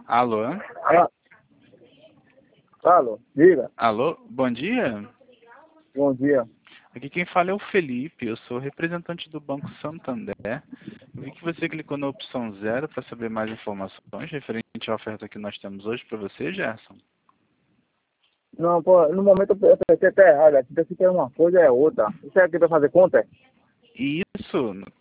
Alô? Ah, alô, diga. Alô? Bom dia. Bom dia. Aqui quem fala é o Felipe, eu sou representante do Banco Santander. Eu vi que você clicou na opção 0 para saber mais informações referente à oferta que nós temos hoje para você, Gerson. Não, pô, no momento eu pensei até errado. Aqui pensei que era uma coisa é outra. Isso é aqui pra fazer conta? Isso,